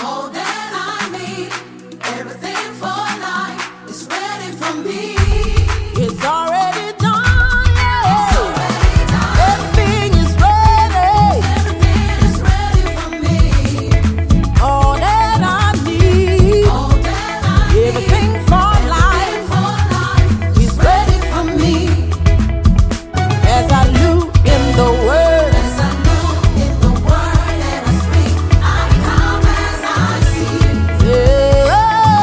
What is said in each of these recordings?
All that I need, everything for life is ready for me. It's already done, yeah. It's already done. Everything is ready. Everything is ready for me. All that I need, All that I need, everything for life for life is ready for me. As I look in the Word, as I look in the Word and I speak, I become as I see. yeah,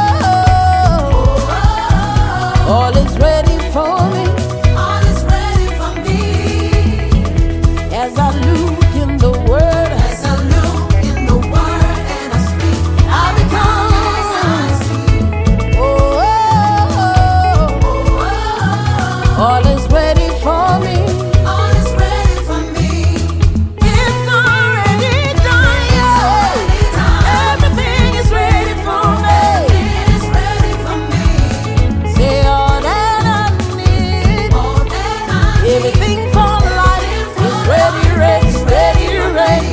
all is ready for me. All is ready for me. As I look in the Word, As I look in the Word and I speak, I become as I see. oh, all is ready for me. All is ready for me. It's already done, yeah. Everything is ready for me. It is ready for me. Say all that I need, All that I need, everything for life is ready, ready, ready, ready.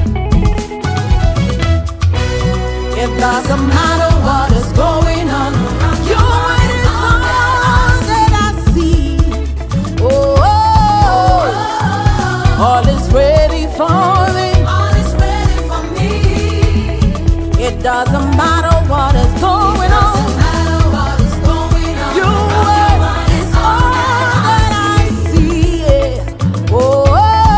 It doesn't matter what is going on, you're waiting for all that I see. Oh, all is ready for me. all is ready for me. It doesn't matter what is going on. Doesn't matter what is going on. Your word is all that I see. Yeah. Oh,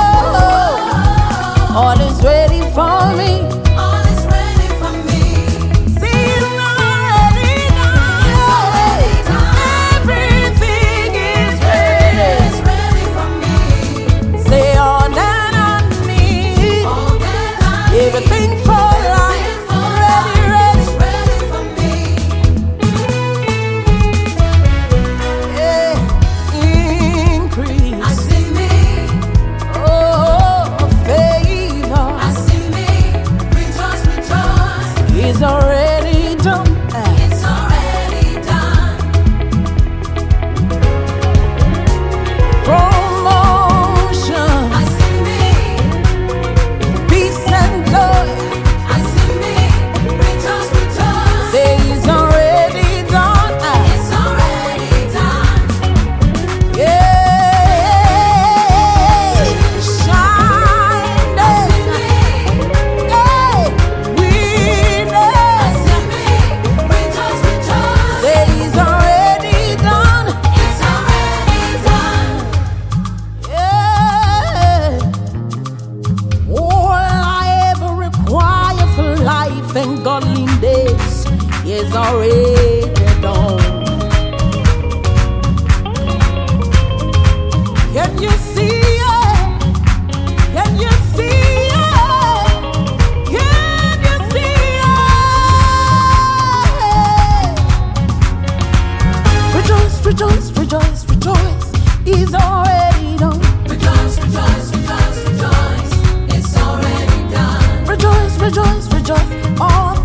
all is ready for me. All is ready for me. See, it's already done. Everything is ready. It's ready for me. Say all that I need, All that I need, everything for life. for Ready, life ready. is ready for me. Yeah. Increase. I see me. Oh, favor I see me. Rejoice, rejoice. is already done. It's already done. Promotion, I see me. peace and joy, I see me. Rejoice, rejoice. say it's already done. It's already done. Yeah, shine, I see me. hey, we know. I see me. Rejoice, rejoice. Say it's already done. It's already done. Yeah, all I ever require for life and godliness is already done. Can you see it? Can you see it? Can you see it? Rejoice, rejoice, rejoice, rejoice. He's already done. Rejoice, rejoice, rejoice, rejoice. It's already done. Rejoice, rejoice, rejoice. All